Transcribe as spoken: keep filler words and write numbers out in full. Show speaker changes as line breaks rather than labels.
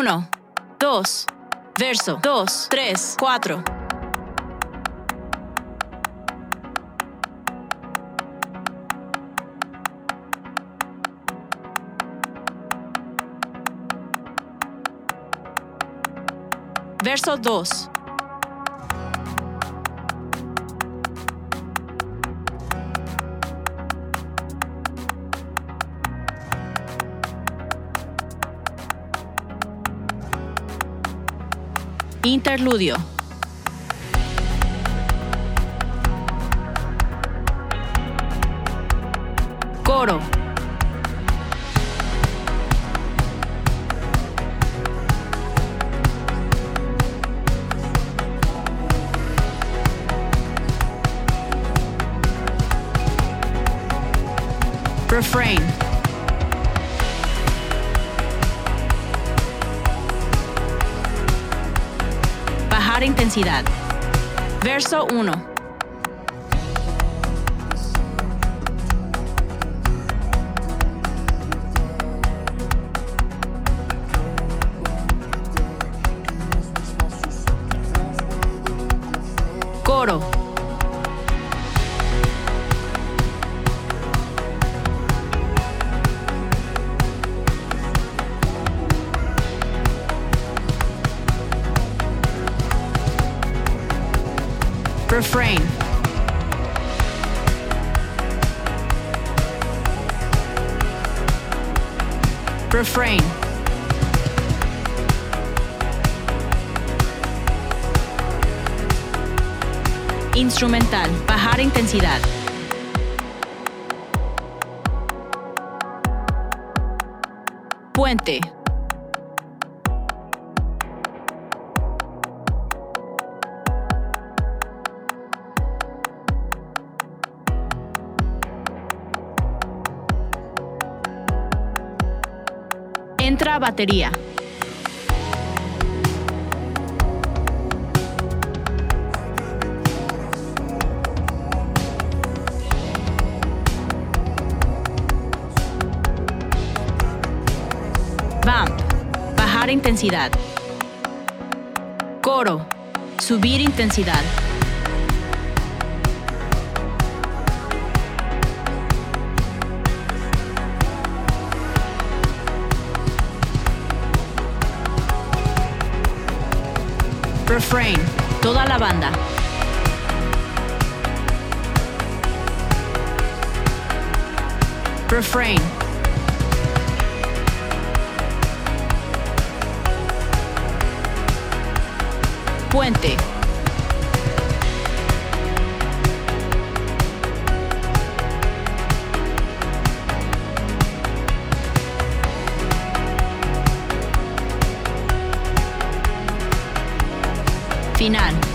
uno, dos, verso, dos, tres, cuatro. Verso dos. Interludio. Coro. Refrain. Bajar intensidad. Verso uno. Coro. Refrain. Refrain. Instrumental. Bajar intensidad. Puente. Entra batería. Vamp. Bajar intensidad. Coro. Subir intensidad. Refrain. Toda la banda. Refrain. Puente. Final.